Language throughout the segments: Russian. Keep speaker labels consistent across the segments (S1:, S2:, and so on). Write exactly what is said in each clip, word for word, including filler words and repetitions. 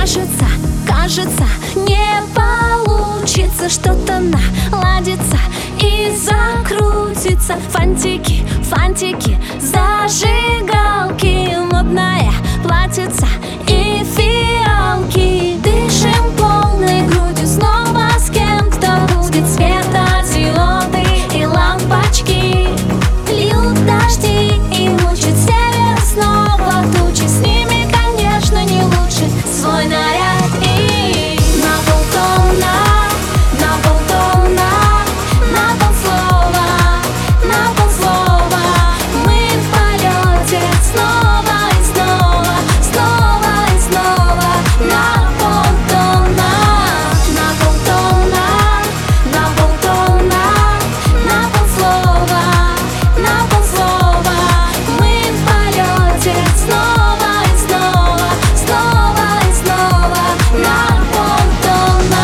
S1: Кажется, кажется, не получится. Что-то наладится и закрутится. Фантики, фантики, зажигалки, модная платьица и фиалки. Дышим полной грудью снова с кем-то. Будет светодиоды и лампочки. Льют дожди и мучат север снова. Тучи, с ними, конечно, не лучше. Свой наряд и на полтона, на полтона, на полслова, на полслова. Мы в полете снова и снова, снова и снова. На полтона, на полтона, на полтона, на полслова, на полслова. Мы в полете снова и снова, снова и снова. На полтона.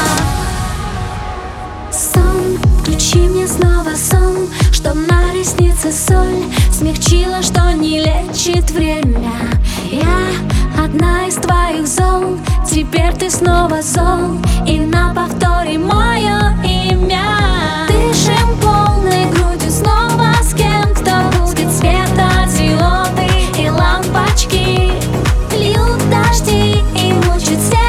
S1: Сон, включи мне снова сон, чтоб на реснице соль смягчила, что не лечит время. Я одна из твоих зол, теперь ты снова зол, и на повторе мое имя. Дышим полной грудью снова с кем-то. Будет светодиоды и лампочки. Льют дожди и мучат сердце.